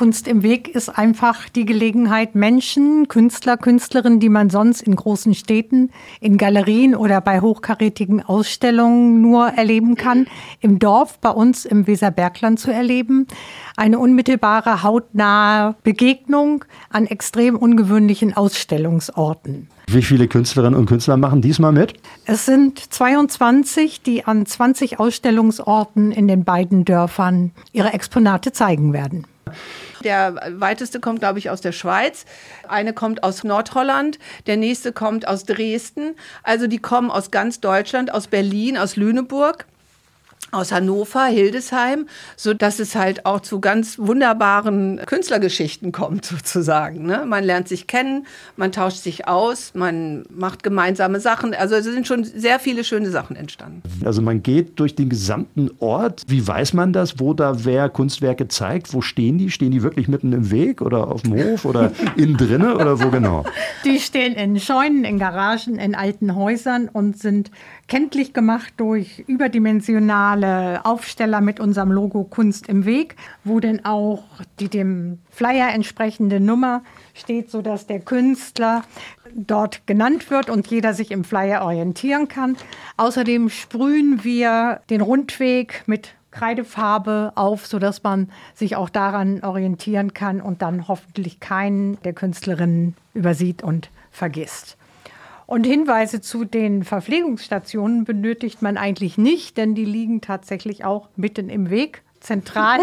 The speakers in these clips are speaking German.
Kunst im Weg ist einfach die Gelegenheit, Menschen, Künstler, Künstlerinnen, die man sonst in großen Städten, in Galerien oder bei hochkarätigen Ausstellungen nur erleben kann, im Dorf bei uns im Weserbergland zu erleben. Eine unmittelbare, hautnahe Begegnung an extrem ungewöhnlichen Ausstellungsorten. Wie viele Künstlerinnen und Künstler machen diesmal mit? Es sind 22, die an 20 Ausstellungsorten in den beiden Dörfern ihre Exponate zeigen werden. Der weiteste kommt, glaube ich, aus der Schweiz. Eine kommt aus Nordholland, der nächste kommt aus Dresden. Also die kommen aus ganz Deutschland, aus Berlin, aus Lüneburg, aus Hannover, Hildesheim, so dass es halt auch zu ganz wunderbaren Künstlergeschichten kommt sozusagen. Ne? Man lernt sich kennen, man tauscht sich aus, man macht gemeinsame Sachen. Also es sind schon sehr viele schöne Sachen entstanden. Also man geht durch den gesamten Ort. Wie weiß man das, wo da wer Kunstwerke zeigt? Wo stehen die? Stehen die wirklich mitten im Weg oder auf dem Hof oder innen drinne oder wo genau? Die stehen in Scheunen, in Garagen, in alten Häusern und sind kenntlich gemacht durch überdimensionale Aufsteller mit unserem Logo Kunst im Weg, wo denn auch die dem Flyer entsprechende Nummer steht, sodass der Künstler dort genannt wird und jeder sich im Flyer orientieren kann. Außerdem sprühen wir den Rundweg mit Kreidefarbe auf, sodass man sich auch daran orientieren kann und dann hoffentlich keinen der Künstlerinnen übersieht und vergisst. Und Hinweise zu den Verpflegungsstationen benötigt man eigentlich nicht, denn die liegen tatsächlich auch mitten im Weg, zentral.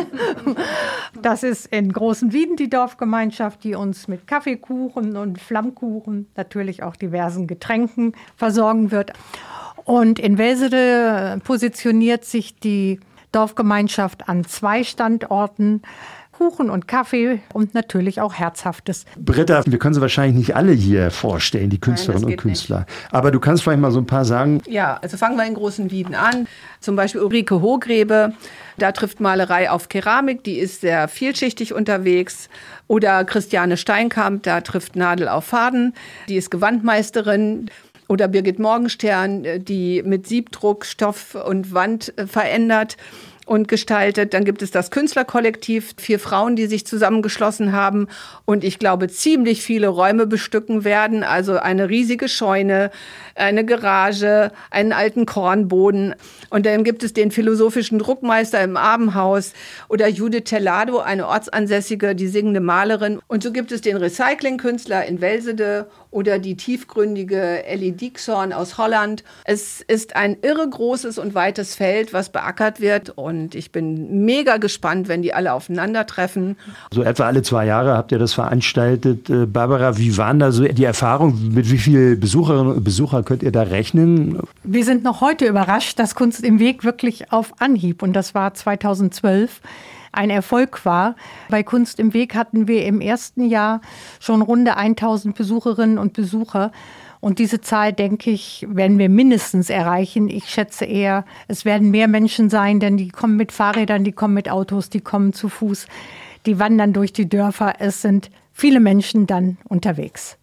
Das ist in Großenwieden die Dorfgemeinschaft, die uns mit Kaffeekuchen und Flammkuchen, natürlich auch diversen Getränken versorgen wird. Und in Welsede positioniert sich die Dorfgemeinschaft an 2 Standorten. Kuchen und Kaffee und natürlich auch Herzhaftes. Britta, wir können sie wahrscheinlich nicht alle hier vorstellen, die Künstlerinnen und Künstler. Nicht. Aber du kannst vielleicht mal so ein paar sagen. Ja, also fangen wir in Großenwieden an. Zum Beispiel Ulrike Hohgräbe, da trifft Malerei auf Keramik, die ist sehr vielschichtig unterwegs. Oder Christiane Steinkamp, da trifft Nadel auf Faden, die ist Gewandmeisterin. Oder Birgit Morgenstern, die mit Siebdruck Stoff und Wand verändert und gestaltet. Dann gibt es das Künstlerkollektiv, 4 Frauen, die sich zusammengeschlossen haben und ich glaube, ziemlich viele Räume bestücken werden. Also eine riesige Scheune, eine Garage, einen alten Kornboden. Und dann gibt es den philosophischen Druckmeister im Abendhaus oder Judith Tellado, eine ortsansässige, die singende Malerin. Und so gibt es den Recyclingkünstler in Welsede oder die tiefgründige Ellie Dixon aus Holland. Es ist ein irre großes und weites Feld, was beackert wird. Und ich bin mega gespannt, wenn die alle aufeinandertreffen. So etwa alle 2 Jahre habt ihr das veranstaltet. Barbara, wie waren da so die Erfahrungen? Mit wie vielen Besucherinnen und Besuchern könnt ihr da rechnen? Wir sind noch heute überrascht, dass Kunst im Weg wirklich auf Anhieb, und das war 2012, ein Erfolg war. Bei Kunst im Weg hatten wir im ersten Jahr schon runde 1000 Besucherinnen und Besucher. Und diese Zahl, denke ich, werden wir mindestens erreichen. Ich schätze eher, es werden mehr Menschen sein, denn die kommen mit Fahrrädern, die kommen mit Autos, die kommen zu Fuß, die wandern durch die Dörfer. Es sind viele Menschen dann unterwegs.